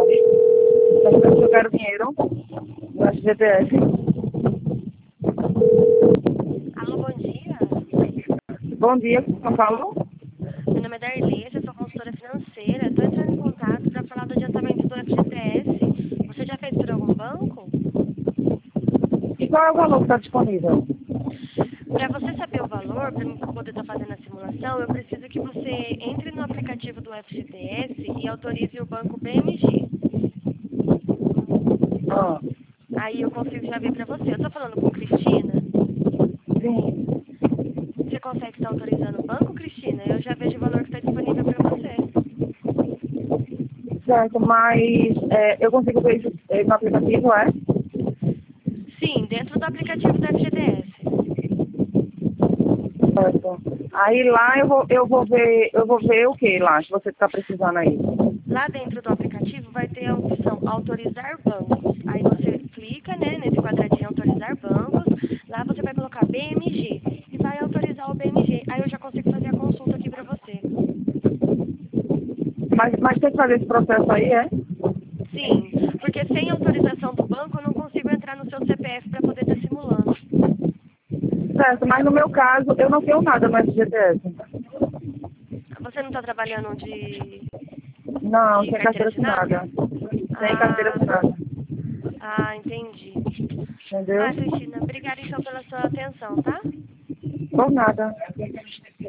Eu quero dinheiro no FGTS. Alô, bom dia. Bom dia, São Paulo. Meu nome é Darlene, eu sou consultora financeira. Estou entrando em contato para falar do adiantamento do FGTS. Você já fez por algum banco? E qual é o valor que está disponível? Para você saber o valor, para mim poder estar fazendo a simulação, eu preciso que você entre no aplicativo do FGTS e autorize o banco BMG. Ah, Aí eu consigo já ver para você. Eu estou falando com Cristina. sim, Você consegue estar autorizando o banco, Cristina? Eu já vejo o valor que está disponível para você. certo, mas eu consigo ver isso no aplicativo, é? Sim, dentro do aplicativo do FGTS. Certo. Aí lá eu vou ver o que lá que você está precisando aí. Lá dentro do aplicativo vai ter a opção autorizar bancos. Aí você clica, né, nesse quadradinho autorizar bancos. Lá você vai colocar BMG e vai autorizar o BMG. Aí eu já consigo fazer a consulta aqui para você. Mas tem que fazer esse processo aí, é? Sim, porque sem autorização do banco eu não consigo entrar no seu CPF para poder estar simulando. Certo, mas no meu caso eu não tenho nada no FGTS. Você não está trabalhando de, Não, de sem carteira carteira assinada? assinada. Sem carteira Ah, assinada. entendi. Entendeu? Cristina, obrigada então pela sua atenção, tá? Por nada.